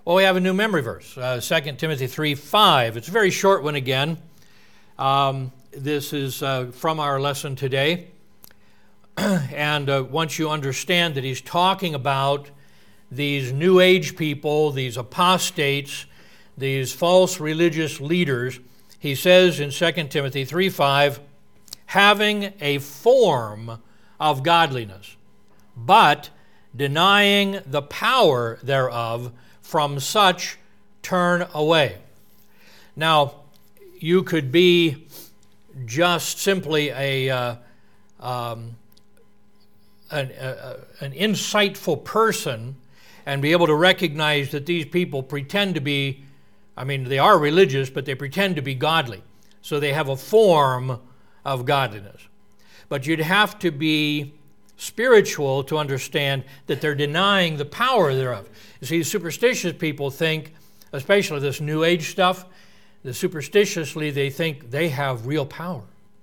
Well, we have a new memory verse, 2 Timothy 3:5. It's a very short one again. This is from our lesson today. And once you understand that he's talking about these New Age people, these apostates, these false religious leaders, he says in 2 Timothy 3:5, having a form of godliness, but denying the power thereof, from such turn away. Now, you could be just simply an insightful person and be able to recognize that these people pretend to be, they are religious, but they pretend to be godly. So they have a form of godliness. But you'd have to be spiritual to understand that they're denying the power thereof. You see, superstitious people think, especially this New Age stuff, superstitiously they think they have real power.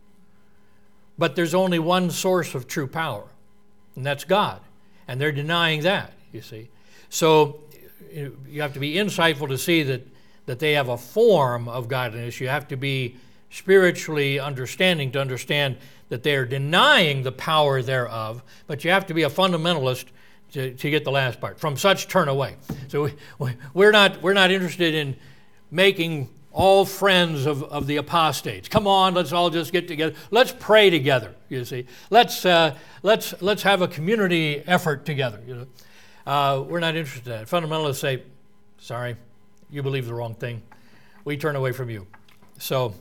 But there's only one source of true power, and that's God. And they're denying that, you see. So you have to be insightful to see that they have a form of godliness. You have to be spiritually understanding to understand that they are denying the power thereof, but you have to be a fundamentalist to get the last part. From such turn away. So we're not interested in making all friends of the apostates. Come on, let's all just get together. Let's pray together. You see, let's have a community effort together. You know, we're not interested in that. Fundamentalists say, "Sorry, you believe the wrong thing. We turn away from you." So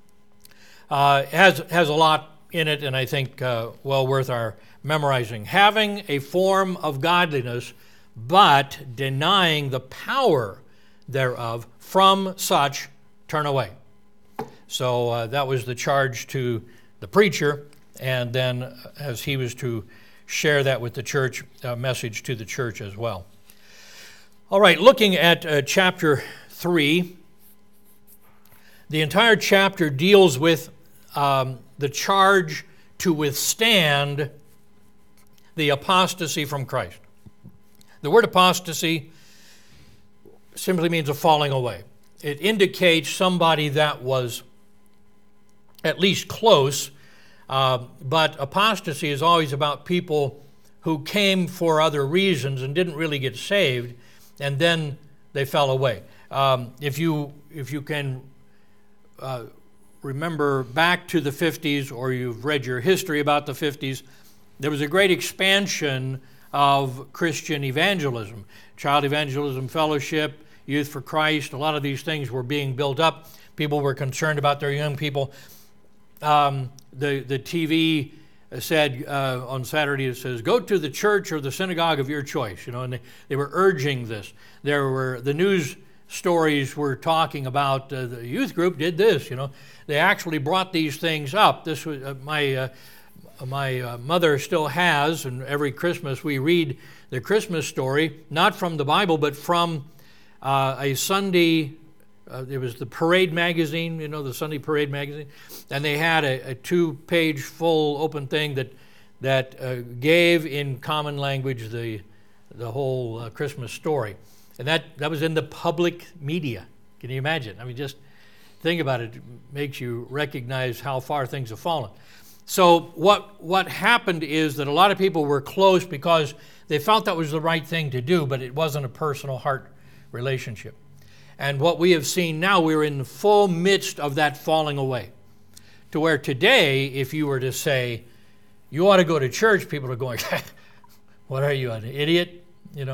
it has a lot in it, and I think well worth our memorizing. Having a form of godliness, but denying the power thereof, from such turn away. So that was the charge to the preacher, and then as he was to share that with the church, a message to the church as well. All right, looking at chapter 3, the entire chapter deals with the charge to withstand the apostasy from Christ. The word apostasy simply means a falling away. It indicates somebody that was at least close, but apostasy is always about people who came for other reasons and didn't really get saved, and then they fell away. If you can remember back to the 50s, or you've read your history about the 50s, there was a great expansion of Christian evangelism. Child Evangelism Fellowship, Youth for Christ, a lot of these things were being built up. People were concerned about their young people. The TV said on Saturday, it says, go to the church or the synagogue of your choice, and they were urging this. The news stories were talking about the youth group did this, They actually brought these things up. This was my mother still has, and every Christmas we read the Christmas story, not from the Bible, but from a Sunday, it was the Parade magazine, the Sunday Parade magazine, and they had a 2-page full open thing that gave in common language the whole Christmas story. And that was in the public media. Can you imagine? Just think about it. It makes you recognize how far things have fallen. So what happened is that a lot of people were close because they felt that was the right thing to do, but it wasn't a personal heart relationship. And what we have seen now, we're in the full midst of that falling away. To where today, if you were to say, you ought to go to church, people are going, what are you, an idiot?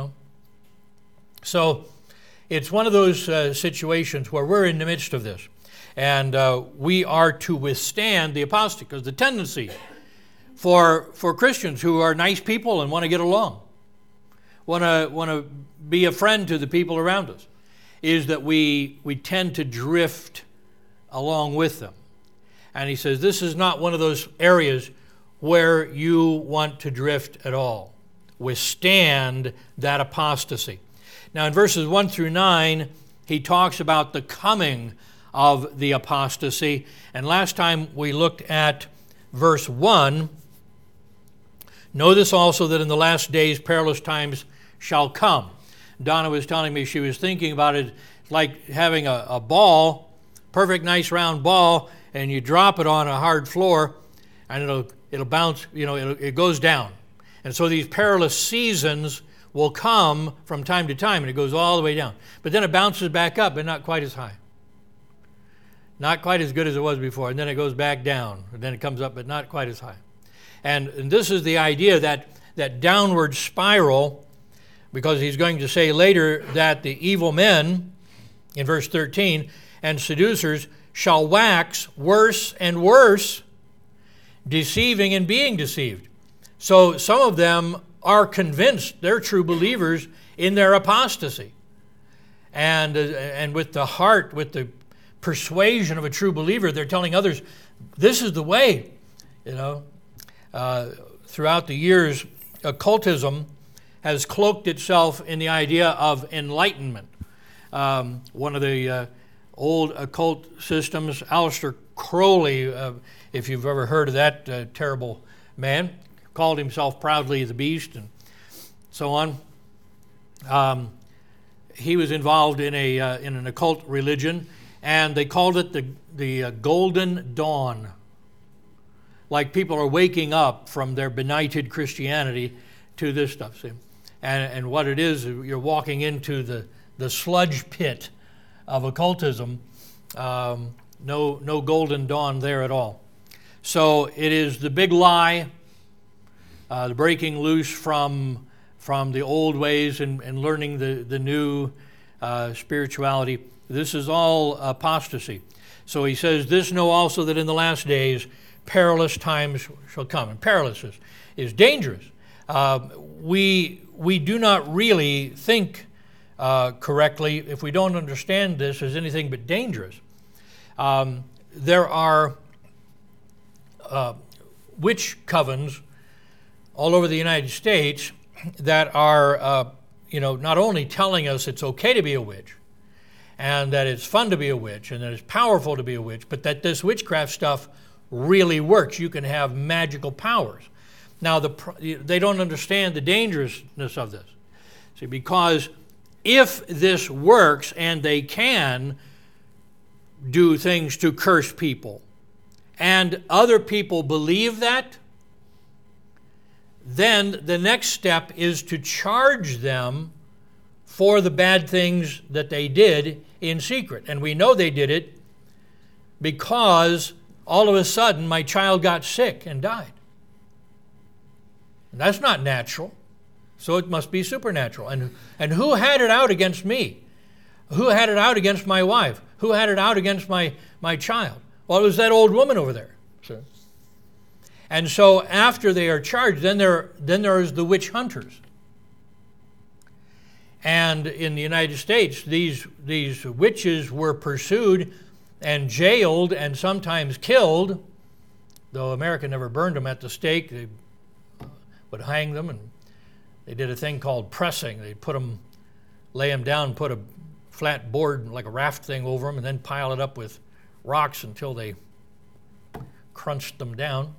So it's one of those situations where we're in the midst of this. And we are to withstand the apostasy, because the tendency for Christians who are nice people and want to get along, want to be a friend to the people around us, is that we tend to drift along with them. And he says this is not one of those areas where you want to drift at all. Withstand that apostasy. Now in verses 1 through 9, he talks about the coming of the apostasy. And last time we looked at verse 1. Know this also, that in the last days perilous times shall come. Donna was telling me she was thinking about it like having a ball, perfect nice round ball, and you drop it on a hard floor, and it'll bounce, it goes down. And so these perilous seasons will come from time to time, and it goes all the way down. But then it bounces back up, but not quite as high. Not quite as good as it was before. And then it goes back down. And then it comes up, but not quite as high. And this is the idea that downward spiral, because he's going to say later that the evil men, in verse 13, and seducers shall wax worse and worse, deceiving and being deceived. So some of them are convinced they're true believers in their apostasy. And with the heart, with the persuasion of a true believer, they're telling others, this is the way. Throughout the years, occultism has cloaked itself in the idea of enlightenment. One of the old occult systems, Aleister Crowley, if you've ever heard of that terrible man, called himself proudly the Beast and so on. He was involved in an occult religion, and they called it the Golden Dawn. Like people are waking up from their benighted Christianity to this stuff. See? And what it is, you're walking into the sludge pit of occultism. No golden dawn there at all. So it is the big lie, the breaking loose from the old ways and learning the new spirituality. This is all apostasy. So he says, this know also that in the last days perilous times shall come. And perilous is dangerous. We do not really think correctly if we don't understand this as anything but dangerous. There are witch covens all over the United States that are, not only telling us it's okay to be a witch, and that it's fun to be a witch, and that it's powerful to be a witch, but that this witchcraft stuff really works. You can have magical powers. Now, they don't understand the dangerousness of this. See, because if this works and they can do things to curse people, and other people believe that, then the next step is to charge them for the bad things that they did in secret. And we know they did it because all of a sudden my child got sick and died. And that's not natural, so it must be supernatural. And who had it out against me? Who had it out against my wife? Who had it out against my child? Well, it was that old woman over there. Sure. And so after they are charged, then there's the witch hunters. And in the United States, these witches were pursued and jailed and sometimes killed, though America never burned them at the stake. They would hang them, and they did a thing called pressing. They'd lay them down, put a flat board like a raft thing over them, and then pile it up with rocks until they crunched them down.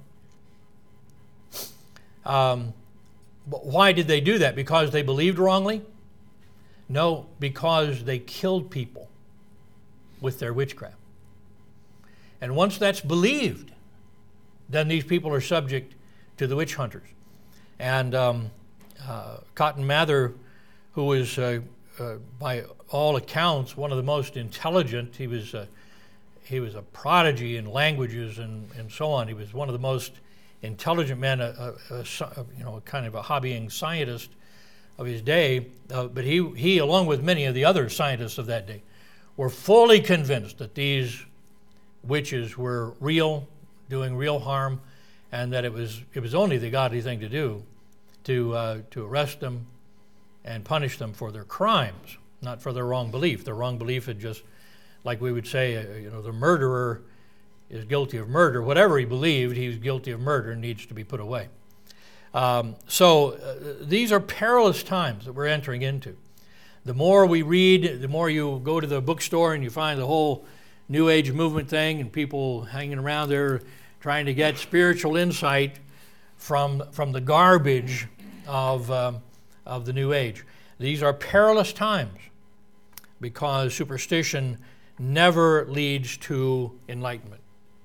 But why did they do that? Because they believed wrongly? No, because they killed people with their witchcraft. And once that's believed, then these people are subject to the witch hunters. And Cotton Mather, who was, by all accounts, one of the most intelligent, he was a prodigy in languages and so on. He was one of the most intelligent men, kind of a hobbying scientist of his day. But he, along with many of the other scientists of that day, were fully convinced that these witches were real, doing real harm, and that it was only the godly thing to do to arrest them and punish them for their crimes, not for their wrong belief. Their wrong belief had just, like we would say, the murderer is guilty of murder. Whatever he believed, he was guilty of murder and needs to be put away. So these are perilous times that we're entering into. The more we read, the more you go to the bookstore and you find the whole New Age movement thing and people hanging around there trying to get spiritual insight from the garbage of the New Age. These are perilous times because superstition never leads to enlightenment.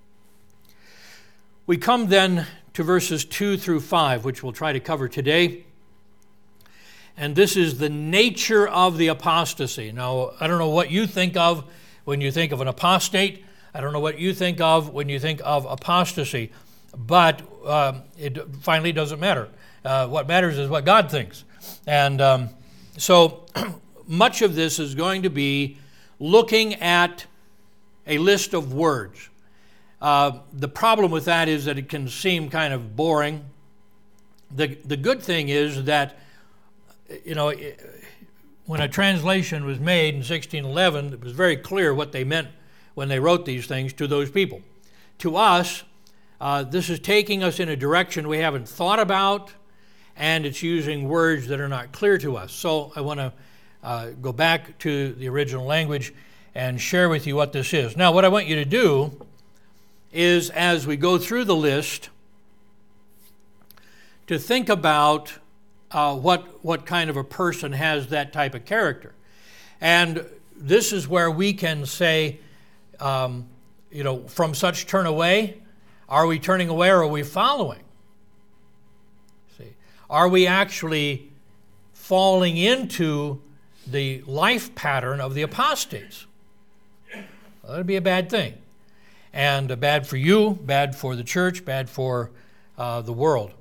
We come then to verses 2 through 5, which we'll try to cover today. And this is the nature of the apostasy. Now, I don't know what you think of when you think of an apostate. I don't know what you think of when you think of apostasy. But it finally doesn't matter. What matters is what God thinks. And so much of this is going to be looking at a list of words. The problem with that is that it can seem kind of boring. The good thing is that, when a translation was made in 1611, it was very clear what they meant when they wrote these things to those people. To us, this is taking us in a direction we haven't thought about, and it's using words that are not clear to us. So I want to go back to the original language and share with you what this is. Now, what I want you to do is, as we go through the list, to think about what kind of a person has that type of character. And this is where we can say, from such turn away. Are we turning away or are we following? See, are we actually falling into the life pattern of the apostates? Well, that'd be a bad thing. And bad for you, bad for the church, bad for the world.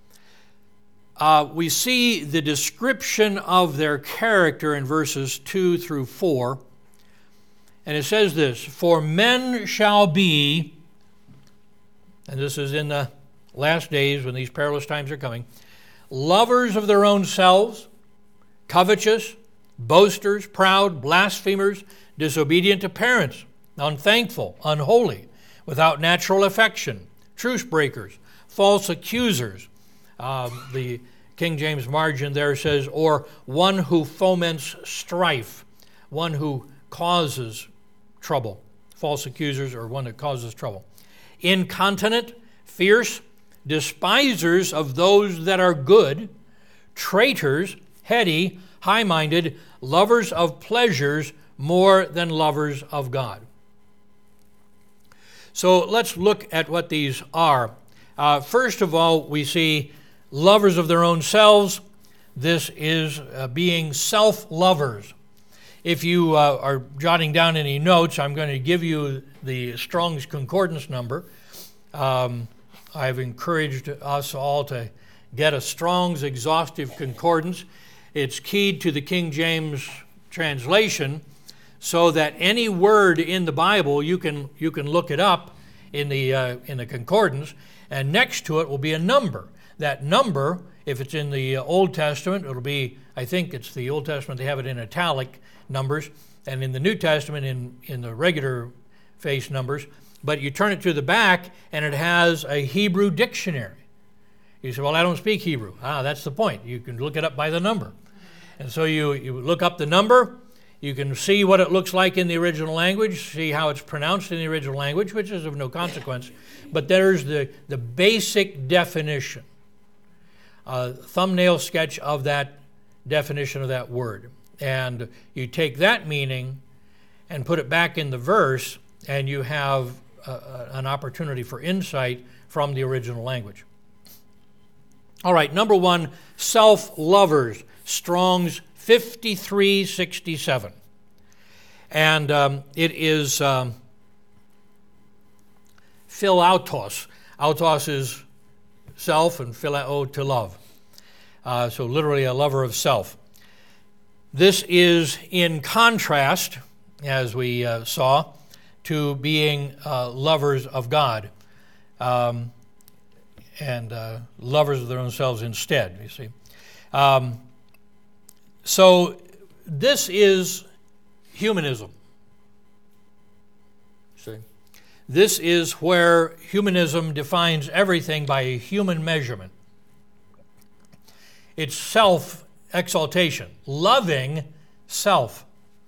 We see the description of their character in verses 2 through 4. And it says this, "For men shall be," and this is in the last days when these perilous times are coming, "lovers of their own selves, covetous, boasters, proud, blasphemers, disobedient to parents, unthankful, unholy, without natural affection, truce breakers, false accusers." The King James margin there says, "or one who foments strife," one who causes trouble. False accusers or one that causes trouble. "Incontinent, fierce, despisers of those that are good, traitors, heady, high-minded, lovers of pleasures more than lovers of God." So let's look at what these are. First of all, we see lovers of their own selves. This is being self-lovers. If you are jotting down any notes, I'm going to give you the Strong's Concordance number. I've encouraged us all to get a Strong's Exhaustive Concordance. It's keyed to the King James translation, so that any word in the Bible you can look it up in the concordance, and next to it will be a number. That number, if it's in the Old Testament, it'll be, I think it's the Old Testament, they have it in italic numbers, and in the New Testament in the regular face numbers, but you turn it to the back and it has a Hebrew dictionary. You say, "Well, I don't speak Hebrew." That's the point. You can look it up by the number. And so you look up the number, you can see what it looks like in the original language, see how it's pronounced in the original language, which is of no consequence, but there's the basic definition. A thumbnail sketch of that definition of that word. And you take that meaning and put it back in the verse, and you have an opportunity for insight from the original language. All right, number one, self-lovers, Strong's 5367. And it is philautos. Autos is self, and phileo to love. So literally a lover of self. This is in contrast, as we saw, to being lovers of God, and lovers of their own selves instead, you see. So this is humanism. See? This is where humanism defines everything by a human measurement. It's self-exaltation, loving self.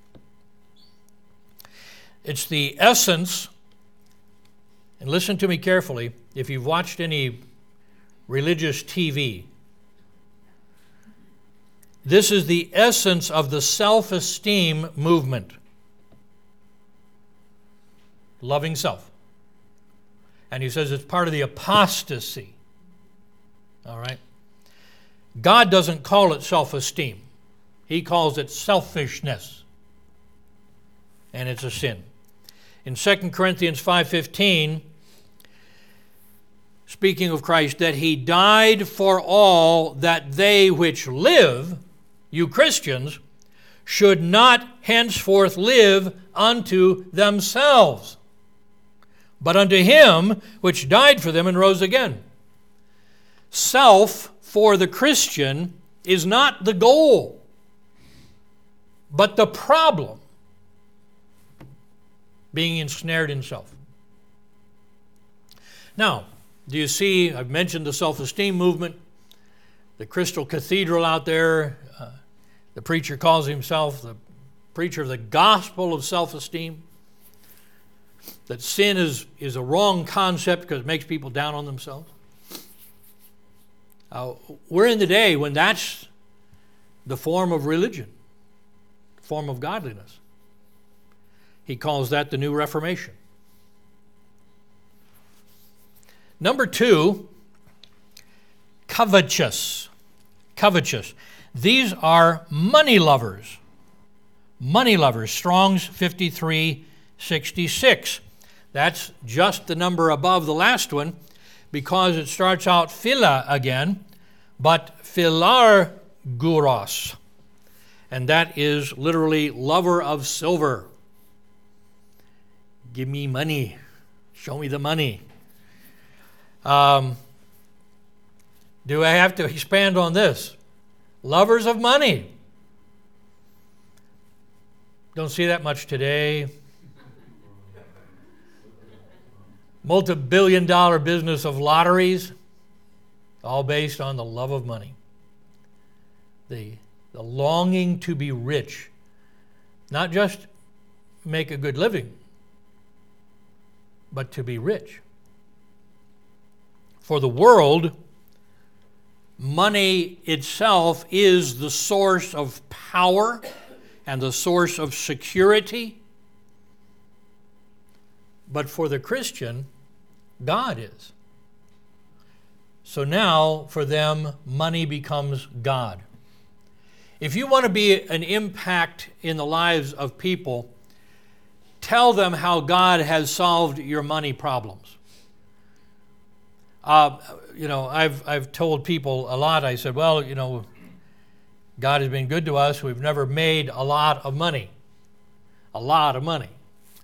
It's the essence, and listen to me carefully, if you've watched any religious TV, This is the essence of the self-esteem movement. Loving self. And he says it's part of the apostasy. All right? God doesn't call it self-esteem. He calls it selfishness. And it's a sin. In 2 Corinthians 5:15, speaking of Christ, that he died for all, that they which live, you Christians, should not henceforth live unto themselves, but unto him which died for them and rose again. Self for the Christian is not the goal, but the problem. Being ensnared in self. Now, do you see, I've mentioned the self-esteem movement, the Crystal Cathedral out there. The preacher calls himself the preacher of the gospel of self-esteem. That sin is a wrong concept because it makes people down on themselves. We're in the day when that's the form of religion, form of godliness. He calls that the New Reformation. Number 2, covetous. Covetous. These are money lovers. Money lovers. Strong's 53:66. That's just the number above the last one because it starts out phila again, but philarguros. And that is literally lover of silver. Give me money. Show me the money. Do I have to expand on this? Lovers of money. Don't see that much today. Multi-billion-dollar business of lotteries, all based on the love of money. The longing to be rich. Not just make a good living, but to be rich. For the world, money itself is the source of power and the source of security. But for the Christian, God is. So now, for them, money becomes God. If you want to be an impact in the lives of people, tell them how God has solved your money problems. I've told people a lot. I said, well, God has been good to us. We've never made a lot of money. A lot of money.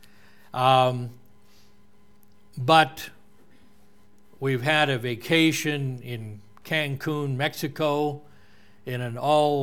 But we've had a vacation in Cancun, Mexico, in an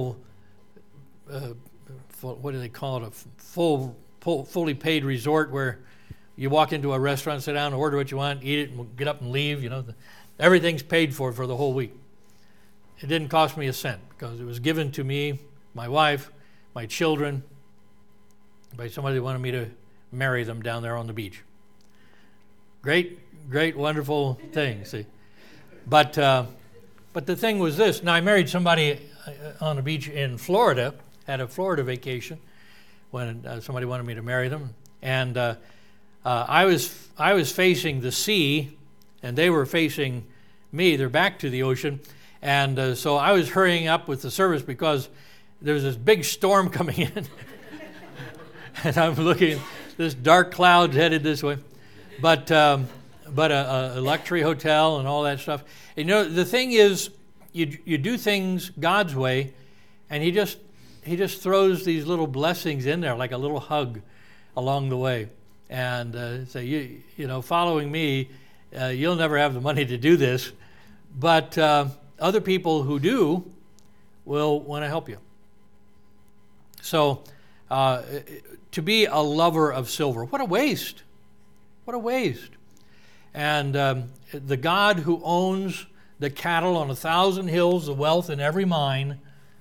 what do they call it? A fully paid resort where you walk into a restaurant, sit down, order what you want, eat it, and get up and leave. Everything's paid for the whole week. It didn't cost me a cent because it was given to me, my wife, my children, by somebody that wanted me to marry them down there on the beach. Great, wonderful thing. See, but the thing was this. Now I married somebody on the beach in Florida. Had a Florida vacation when somebody wanted me to marry them, and I was facing the sea, and they were facing me. They're back to the ocean, and so I was hurrying up with the service because there was this big storm coming in, and I'm looking. This dark cloud headed this way, but a luxury hotel and all that stuff. And, the thing is, you do things God's way, and He just throws these little blessings in there, like a little hug along the way, and say, following me, you'll never have the money to do this, but other people who do will want to help you. So, to be a lover of silver, what a waste! What a waste! And the God who owns the cattle on 1,000 hills, the wealth in every mine,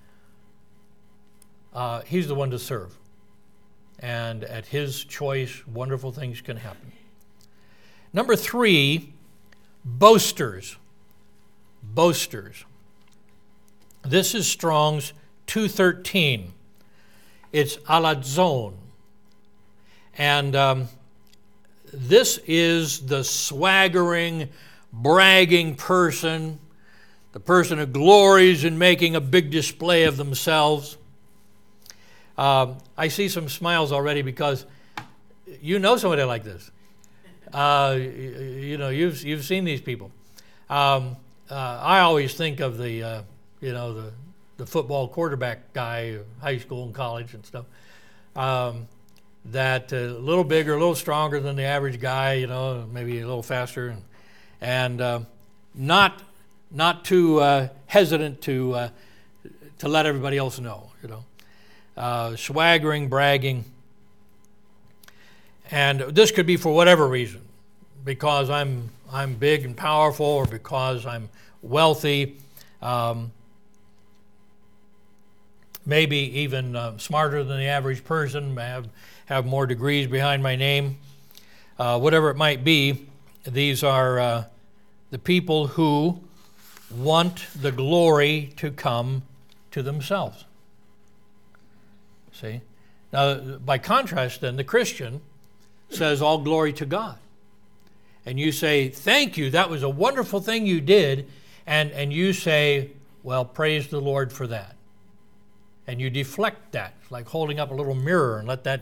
He's the one to serve. And at His choice, wonderful things can happen. Number 3, boasters. Boasters. This is Strong's 2:13. It's alazon. And this is the swaggering, bragging person, the person who glories in making a big display of themselves. I see some smiles already because you know somebody like this. You've seen these people. I always think of the football quarterback guy, high school and college and stuff. That a little bigger, a little stronger than the average guy, maybe a little faster, and not too hesitant to let everybody else know, swaggering, bragging. And this could be for whatever reason, because I'm big and powerful, or because I'm wealthy, maybe even smarter than the average person, have more degrees behind my name. Whatever it might be, these are the people who want the glory to come to themselves. See? Now, by contrast, then, the Christian says all glory to God. And you say, thank you, that was a wonderful thing you did. And you say, well, praise the Lord for that. And you deflect that. It's like holding up a little mirror and let that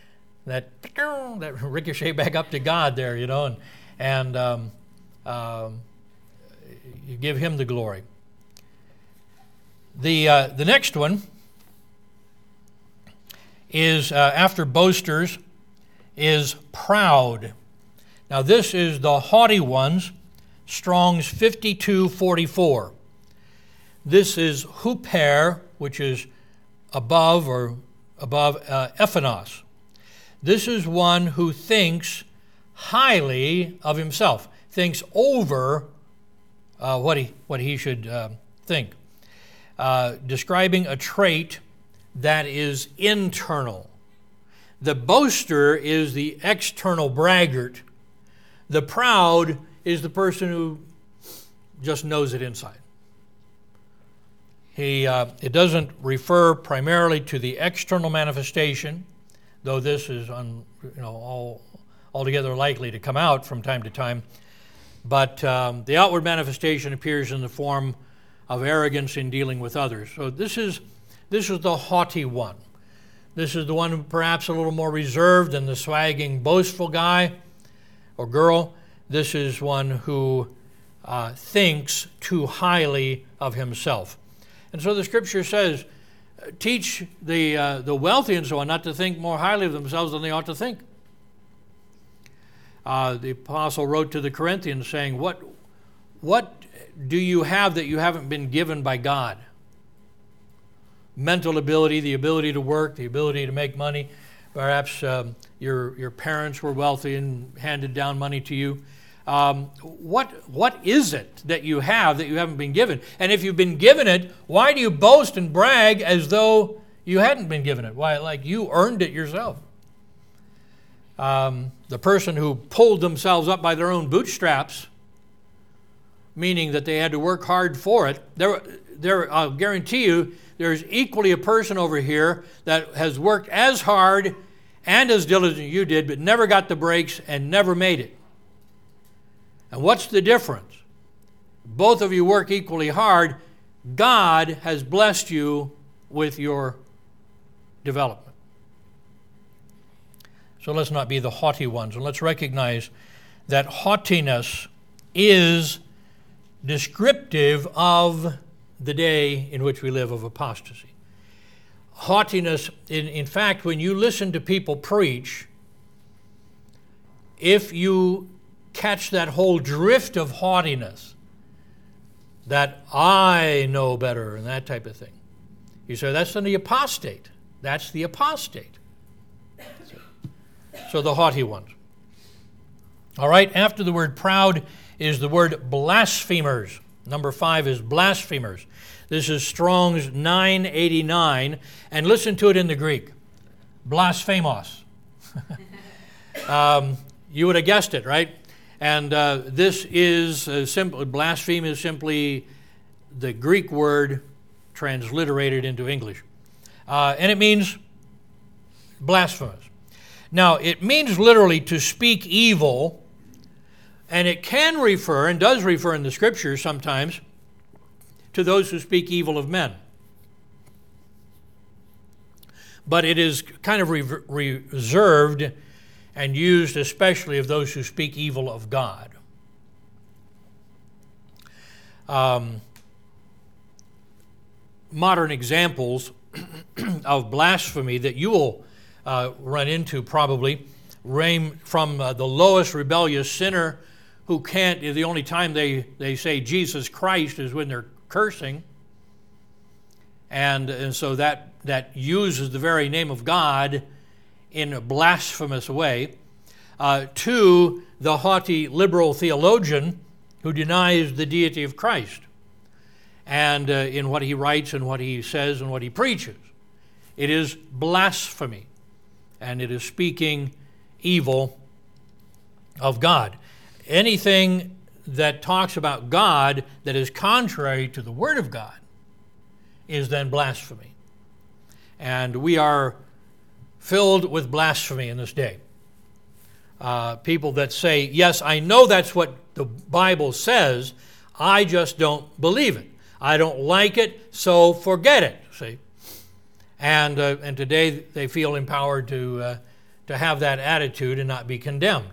ricochet back up to God there, and you give Him the glory. The next one is, after boasters, is proud. Now this is the haughty ones, Strong's 52:44. This is huper, which is above ephanos. This is one who thinks highly of himself, thinks over what he should think, describing a trait that is internal. The boaster is the external braggart. The proud is the person who just knows it inside. It doesn't refer primarily to the external manifestation, though this is altogether likely to come out from time to time. But the outward manifestation appears in the form of arrogance in dealing with others. So this is the haughty one. This is the one who perhaps a little more reserved than the swagging, boastful guy or girl. This is one who thinks too highly of himself. And so the Scripture says, teach the wealthy and so on not to think more highly of themselves than they ought to think. The apostle wrote to the Corinthians saying, what do you have that you haven't been given by God? Mental ability, the ability to work, the ability to make money. Perhaps your parents were wealthy and handed down money to you. What is it that you have that you haven't been given? And if you've been given it, why do you boast and brag as though you hadn't been given it? Why, like you earned it yourself? The person who pulled themselves up by their own bootstraps, meaning that they had to work hard for it, I'll guarantee you there's equally a person over here that has worked as hard and as diligent as you did, but never got the breaks and never made it. And what's the difference? Both of you work equally hard. God has blessed you with your development. So let's not be the haughty ones, and let's recognize that haughtiness is descriptive of the day in which we live of apostasy. Haughtiness, in fact, when you listen to people preach, if you catch that whole drift of haughtiness, that I know better and that type of thing, you say, that's the apostate. That's the apostate. So the haughty ones. All right, after the word proud is the word blasphemers. Number 5 is blasphemers. This is Strong's 989, and listen to it in the Greek. Blasphemos. You would have guessed it, right? And this is simply, blaspheme is simply the Greek word transliterated into English. And it means blasphemous. Now, it means literally to speak evil, and it can refer, and does refer in the Scriptures sometimes, to those who speak evil of men. But it is kind of reserved and used especially of those who speak evil of God. Modern examples of blasphemy that you will run into probably range from the lowest rebellious sinner who can't, the only time they say Jesus Christ is when they're cursing. And so that uses the very name of God in a blasphemous way, to the haughty liberal theologian who denies the deity of Christ and in what he writes and what he says and what he preaches. It is blasphemy, and it is speaking evil of God. Anything that talks about God that is contrary to the Word of God is then blasphemy. And we are filled with blasphemy in this day. People that say, yes, I know that's what the Bible says, I just don't believe it. I don't like it, so forget it, see. And today they feel empowered to have that attitude and not be condemned.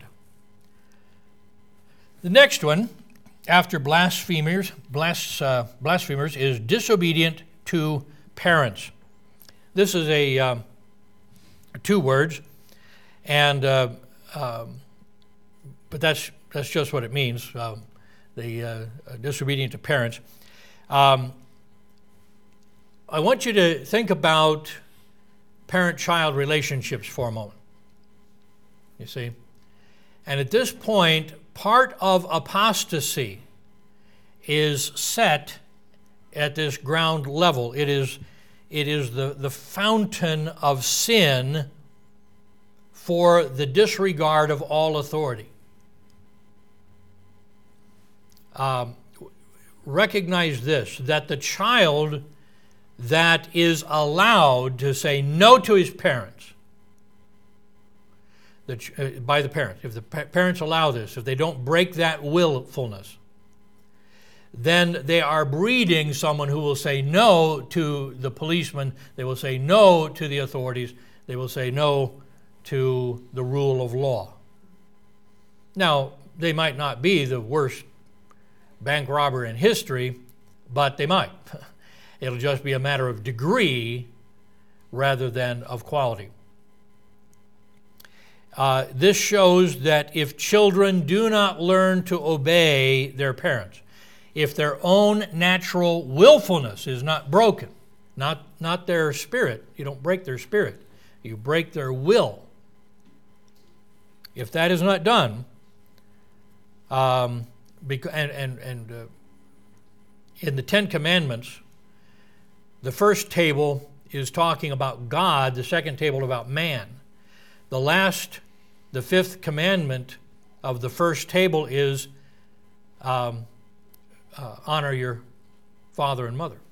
The next one, after blasphemers, is disobedient to parents. This is a 2 words, and but that's just what it means. The disobedient to parents. I want you to think about parent-child relationships for a moment. You see, and at this point, part of apostasy is set at this ground level. It is the fountain of sin for the disregard of all authority. Recognize this, that the child that is allowed to say no to his parents, by the parents, if the parents allow this, if they don't break that willfulness, then they are breeding someone who will say no to the policeman, they will say no to the authorities, they will say no to the rule of law. Now, they might not be the worst bank robber in history, but they might. It'll just be a matter of degree rather than of quality. This shows that if children do not learn to obey their parents, if their own natural willfulness is not broken, not their spirit, you don't break their spirit, you break their will. If that is not done, in the Ten Commandments, the first table is talking about God, the second table about man. The fifth commandment of the first table is honor your father and mother.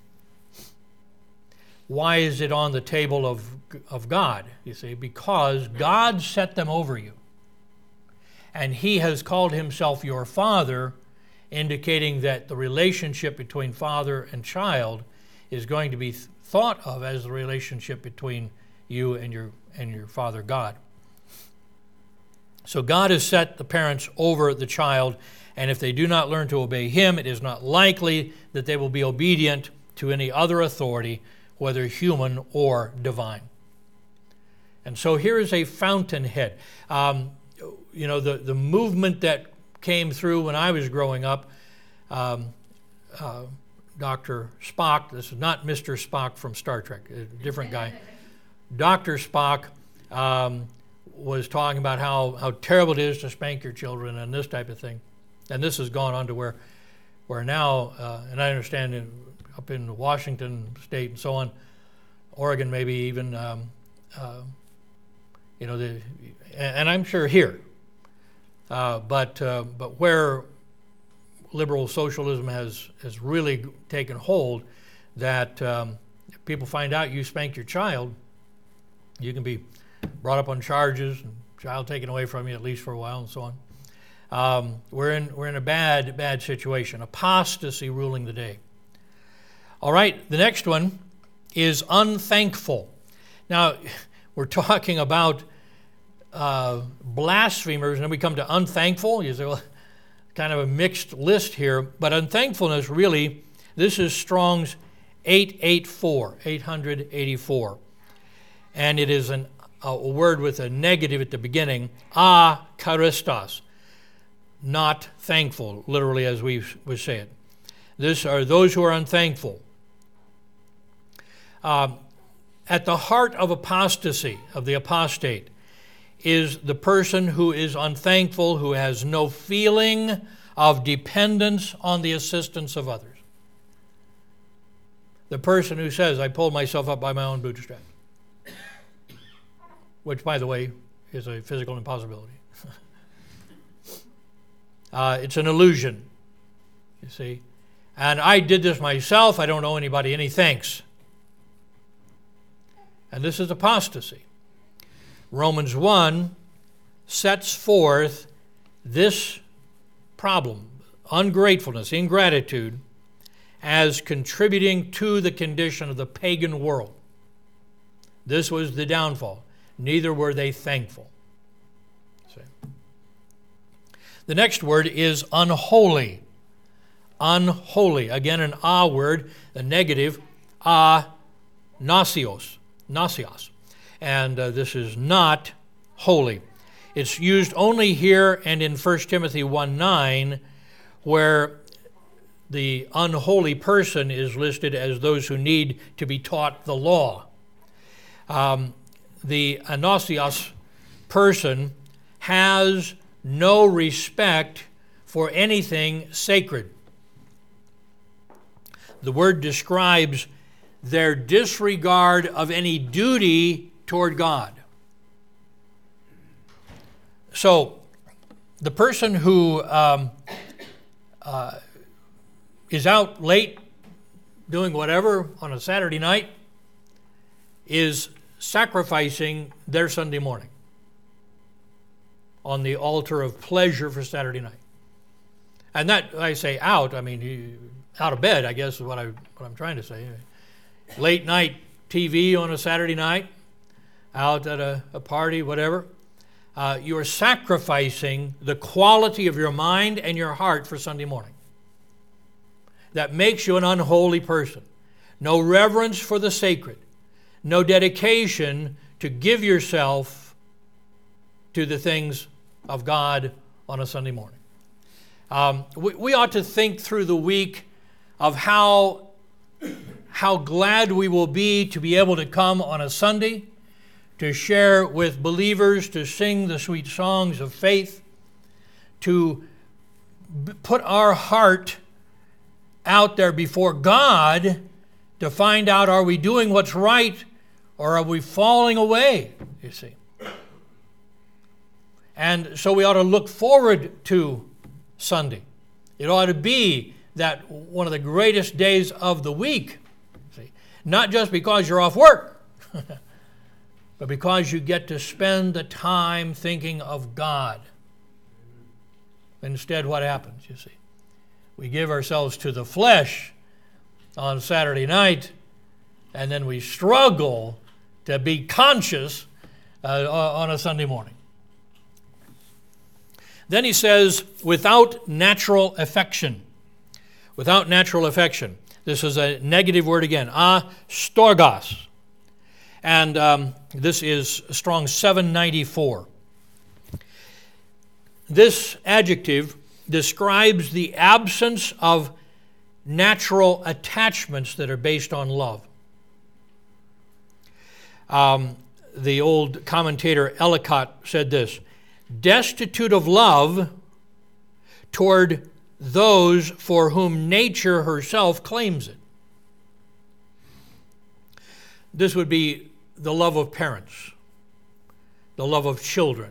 Why is it on the table of God? You see, because God set them over you. And He has called Himself your Father, indicating that the relationship between father and child is going to be thought of as the relationship between you and your Father God. So God has set the parents over the child, and if they do not learn to obey Him, it is not likely that they will be obedient to any other authority, whether human or divine. And so here is a fountainhead. The movement that came through when I was growing up, Dr. Spock, this is not Mr. Spock from Star Trek, a different guy. Dr. Spock was talking about how terrible it is to spank your children and this type of thing. And this has gone on to where now, and I understand up in Washington State and so on, Oregon maybe even, and I'm sure here, but where liberal socialism has really taken hold, that if people find out you spanked your child, you can be brought up on charges, and child taken away from you at least for a while, and so on. We're in a bad situation. Apostasy ruling the day. All right, the next one is unthankful. Now, we're talking about blasphemers, and then we come to unthankful. You say, well, kind of a mixed list here, but unthankfulness really, this is Strong's 884, and it is a word with a negative at the beginning, charistos, not thankful, literally as we would say it. This are those who are unthankful. At the heart of apostasy, of the apostate, is the person who is unthankful, who has no feeling of dependence on the assistance of others. The person who says, I pulled myself up by my own bootstraps, which, by the way, is a physical impossibility. It's an illusion, you see. And I did this myself. I don't owe anybody any thanks. And this is apostasy. Romans 1 sets forth this problem, ungratefulness, ingratitude, as contributing to the condition of the pagan world. This was the downfall. Neither were they thankful. See? The next word is unholy. Unholy. Again, an word, the negative, nasios. And this is not holy. It's used only here and in 1 Timothy 1:9, where the unholy person is listed as those who need to be taught the law. The anasios person has no respect for anything sacred. The word describes their disregard of any duty toward God. So, the person who is out late doing whatever on a Saturday night is sacrificing their Sunday morning on the altar of pleasure for Saturday night. And that, I say out, I mean out of bed, I guess is what I'm trying to say. Late night TV on a Saturday night, out at a party, whatever. You are sacrificing the quality of your mind and your heart for Sunday morning. That makes you an unholy person. No reverence for the sacred. No dedication to give yourself to the things of God on a Sunday morning. We ought to think through the week of how glad we will be to be able to come on a Sunday, to share with believers, to sing the sweet songs of faith, to put our heart out there before God to find out, are we doing what's right or are we falling away, you see. And so we ought to look forward to Sunday. It ought to be that one of the greatest days of the week, see, not just because you're off work, but because you get to spend the time thinking of God. Instead, what happens, you see? We give ourselves to the flesh on Saturday night, and then we struggle to be conscious on a Sunday morning. Then he says, without natural affection. Without natural affection. This is a negative word again. Storgos. And this is Strong's 794. This adjective describes the absence of natural attachments that are based on love. The old commentator Ellicott said this: destitute of love toward those for whom nature herself claims it. This would be the love of parents, the love of children,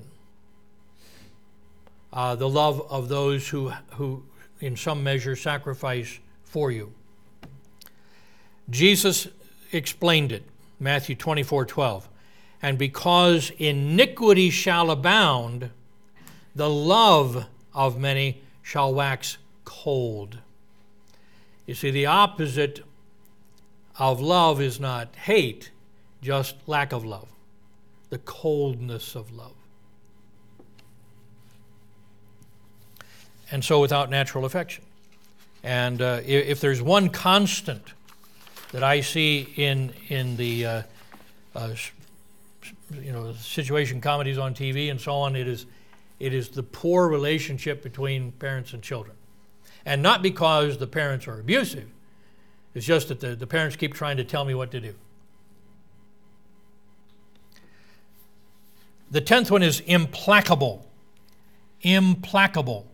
the love of those who in some measure sacrifice for you. Jesus explained it, Matthew 24:12. And because iniquity shall abound, the love of many shall wax cold. You see, the opposite of love is not hate, just lack of love, the coldness of love. And so without natural affection. And if there's one constant that I see in the situation comedies on TV and so on, it is the poor relationship between parents and children. And not because the parents are abusive. It's just that the parents keep trying to tell me what to do. The 10th one is implacable. Implacable.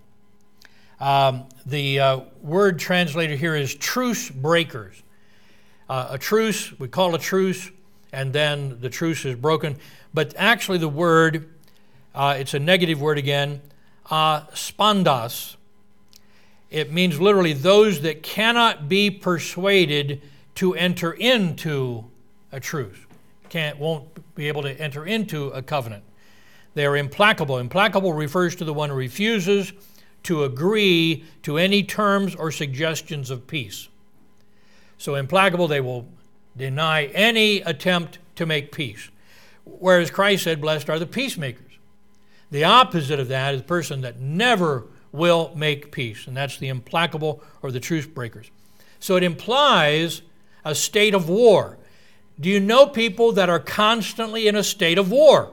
The word translated here is truce breakers. A truce, we call a truce, and then the truce is broken. But actually the word, it's a negative word again, spandos. It means literally those that cannot be persuaded to enter into a truce. Won't be able to enter into a covenant. They are implacable. Implacable refers to the one who refuses to agree to any terms or suggestions of peace. So implacable, they will deny any attempt to make peace. Whereas Christ said, blessed are the peacemakers. The opposite of that is the person that never will make peace, and that's the implacable or the truce breakers. So it implies a state of war. Do you know people that are constantly in a state of war?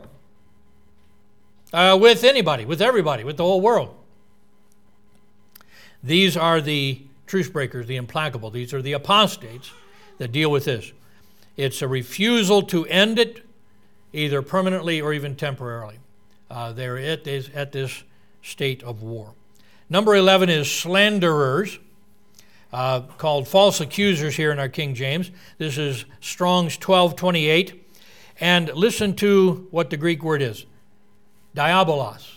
With anybody, with everybody, with the whole world. These are the truce breakers, the implacable. These are the apostates that deal with this. It's a refusal to end it, either permanently or even temporarily. They're at this state of war. Number 11 is slanderers, called false accusers here in our King James. This is Strong's 1228. And listen to what the Greek word is. Diabolos.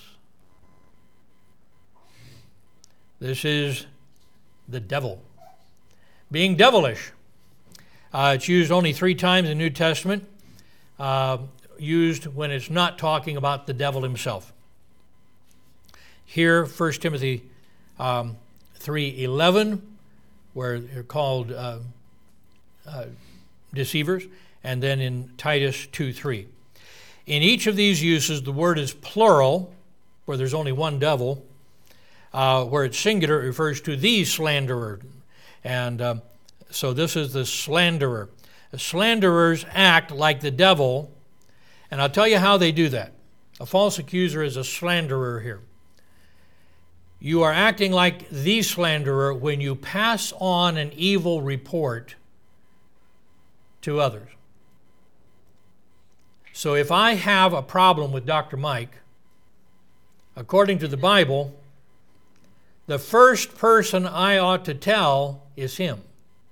This is the devil. Being devilish. It's used only 3 times in the New Testament, used when it's not talking about the devil himself. Here, 1 Timothy 3:11, where they're called deceivers, and then in Titus 2:3. In each of these uses, the word is plural, where there's only one devil. Where it's singular, it refers to the slanderer. And so this is the slanderer. The slanderers act like the devil, and I'll tell you how they do that. A false accuser is a slanderer here. You are acting like the slanderer when you pass on an evil report to others. So if I have a problem with Dr. Mike, according to the Bible, the first person I ought to tell is him.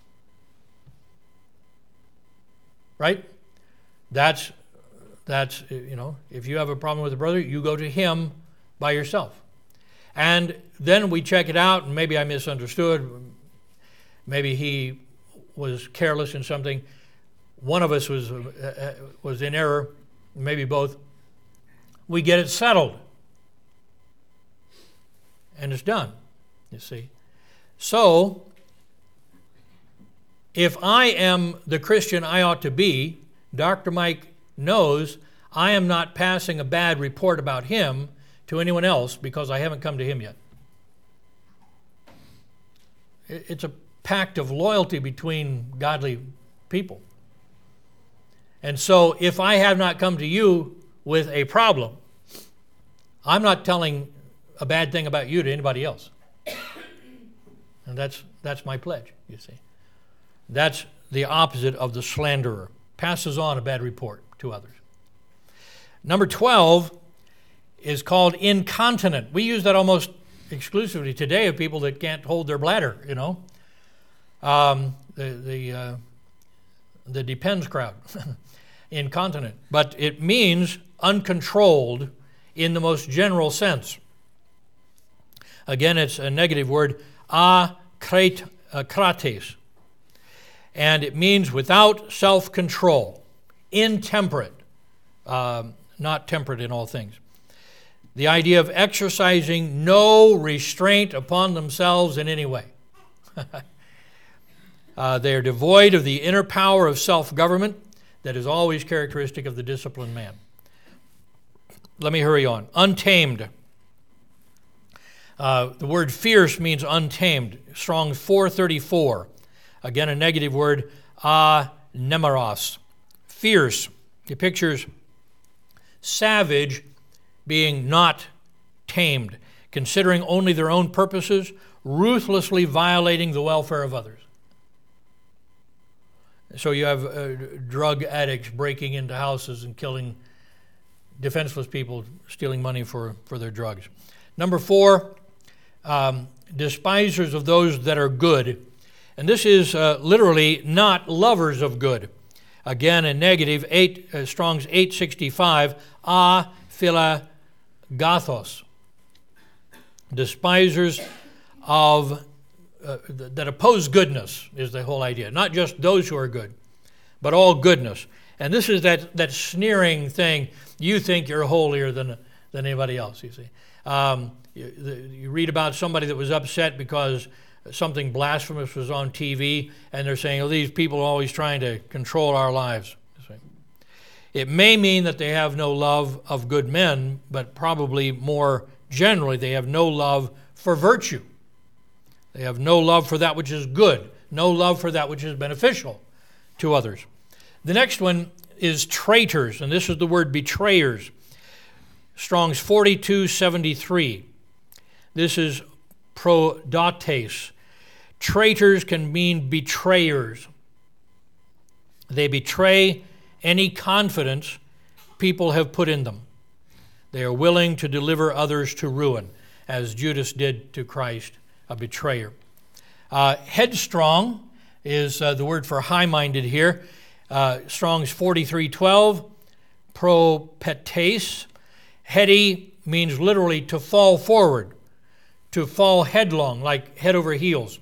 Right? That's if you have a problem with a brother, you go to him by yourself. And then we check it out, and maybe I misunderstood. Maybe he was careless in something. One of us was in error, maybe both. We get it settled. And it's done, you see. So, if I am the Christian I ought to be, Dr. Mike knows I am not passing a bad report about him to anyone else because I haven't come to him yet. It's a pact of loyalty between godly people. And so if I have not come to you with a problem, I'm not telling a bad thing about you to anybody else. And that's my pledge, you see. That's the opposite of the slanderer. Passes on a bad report to others. Number 12 is called incontinent. We use that almost exclusively today of people that can't hold their bladder, you know. The depends crowd. Incontinent. But it means uncontrolled in the most general sense. Again, it's a negative word, akrates. and it means without self-control, intemperate, not temperate in all things. The idea of exercising no restraint upon themselves in any way. They are devoid of the inner power of self-government that is always characteristic of the disciplined man. Let me hurry on. Untamed. The word fierce means untamed. Strong's 434. Again, a negative word, anemeros. Fierce. It pictures savage being not tamed, considering only their own purposes, ruthlessly violating the welfare of others. So you have drug addicts breaking into houses and killing defenseless people, stealing money for their drugs. Number 4, despisers of those that are good. And this is literally not lovers of good. Again, in negative, Strong's 865, philagathos. Despisers of that oppose goodness is the whole idea. Not just those who are good, but all goodness. And this is that sneering thing. You think you're holier than anybody else, you see. You read about somebody that was upset because something blasphemous was on TV, and they're saying, oh, these people are always trying to control our lives. It may mean that they have no love of good men, but probably more generally, they have no love for virtue. They have no love for that which is good, no love for that which is beneficial to others. The next one is traitors, and this is the word betrayers. Strong's 4273. This is prodates. Traitors can mean betrayers. They betray any confidence people have put in them. They are willing to deliver others to ruin, as Judas did to Christ, a betrayer. Headstrong is the word for high-minded here. Strong's 4312, propetes. Heady means literally to fall forward, to fall headlong, like head over heels.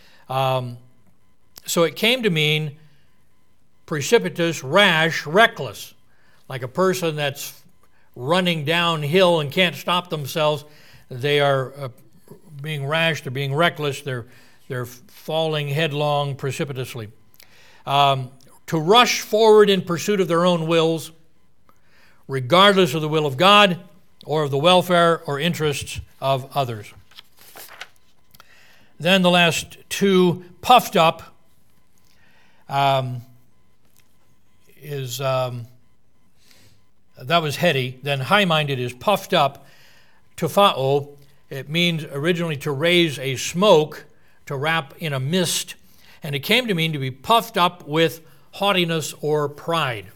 So it came to mean precipitous, rash, reckless, like a person that's running downhill and can't stop themselves. They are being rash, they're being reckless, they're falling headlong precipitously. To rush forward in pursuit of their own wills, regardless of the will of God or of the welfare or interests of others. Then the last 2, puffed up, that was heady. Then high-minded is puffed up. Tufao, it means originally to raise a smoke, to wrap in a mist, and it came to mean to be puffed up with haughtiness or pride.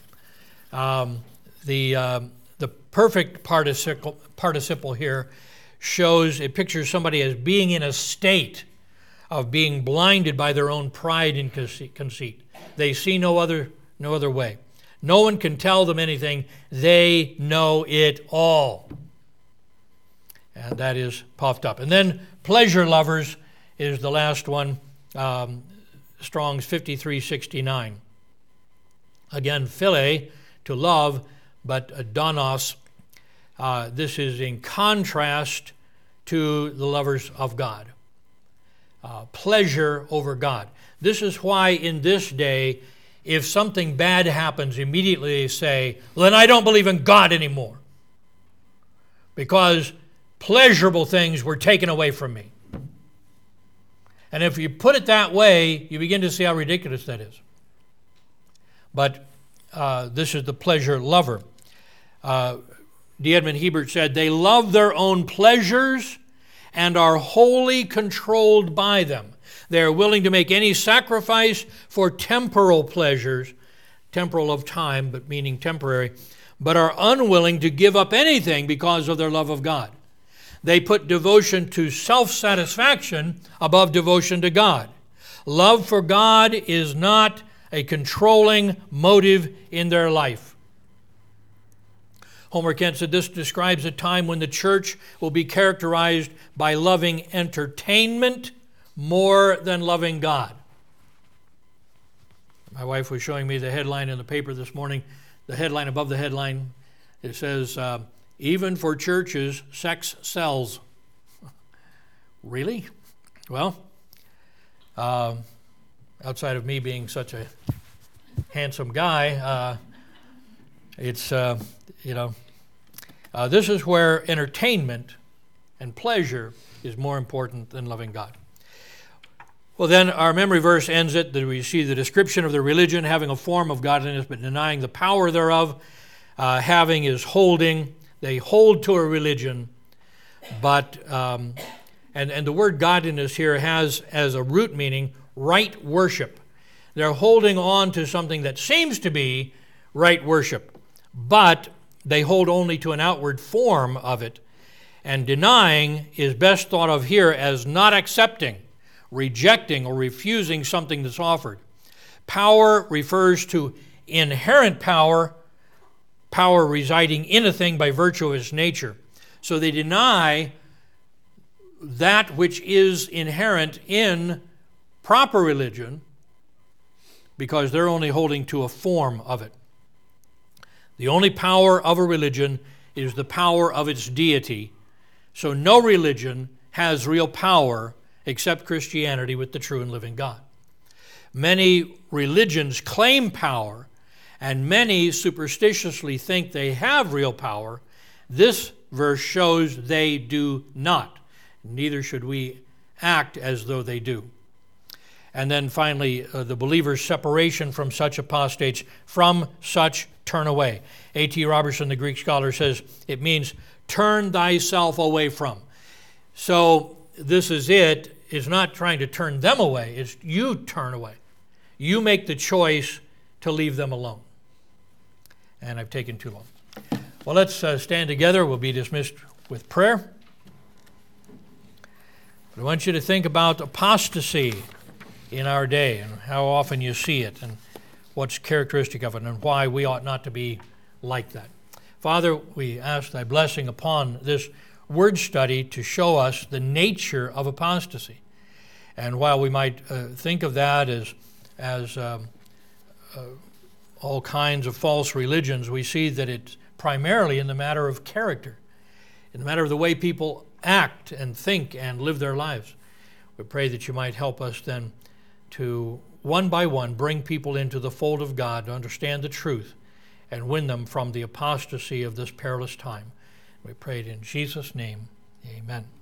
The perfect participle here shows, it pictures somebody as being in a state of being blinded by their own pride and conceit. They see no other way. No one can tell them anything. They know it all. And that is puffed up. And then pleasure lovers is the last one, Strong's 5369. Again, phile, to love, but donos, this is in contrast to the lovers of God. Pleasure over God. This is why in this day, if something bad happens, immediately they say, well, then I don't believe in God anymore, because pleasurable things were taken away from me. And if you put it that way, you begin to see how ridiculous that is. But this is the pleasure lover. D. Edmund Hebert said, they love their own pleasures and are wholly controlled by them. They are willing to make any sacrifice for temporal pleasures, temporal of time, but meaning temporary, but are unwilling to give up anything because of their love of God. They put devotion to self-satisfaction above devotion to God. Love for God is not a controlling motive in their life. Homer Kent said this describes a time when the church will be characterized by loving entertainment more than loving God. My wife was showing me the headline in the paper this morning. The headline above the headline, it says, even for churches, sex sells. Really? Well, outside of me being such a handsome guy, it's, this is where entertainment and pleasure is more important than loving God. Well, then our memory verse ends it that we see the description of the religion having a form of godliness but denying the power thereof. Having is holding. They hold to a religion, but and the word godliness here has as a root meaning right worship. They're holding on to something that seems to be right worship, but they hold only to an outward form of it. And denying is best thought of here as not accepting, rejecting, or refusing something that's offered. Power refers to inherent power, power residing in a thing by virtue of its nature. So they deny that which is inherent in proper religion because they're only holding to a form of it. The only power of a religion is the power of its deity. So no religion has real power except Christianity with the true and living God. Many religions claim power, and many superstitiously think they have real power. This verse shows they do not. Neither should we act as though they do. And then finally, the believer's separation from such apostates, from such turn away. A.T. Robertson, the Greek scholar, says it means turn thyself away from. So this is it. It's not trying to turn them away. It's you turn away. You make the choice to leave them alone. And I've taken too long. Well, let's stand together. We'll be dismissed with prayer. But I want you to think about apostasy in our day and how often you see it and what's characteristic of it and why we ought not to be like that. Father, we ask thy blessing upon this word study to show us the nature of apostasy. And while we might think of that as all kinds of false religions, we see that it's primarily in the matter of character, in the matter of the way people act and think and live their lives. We pray that you might help us then to, one by one, bring people into the fold of God to understand the truth and win them from the apostasy of this perilous time. We pray it in Jesus' name. Amen.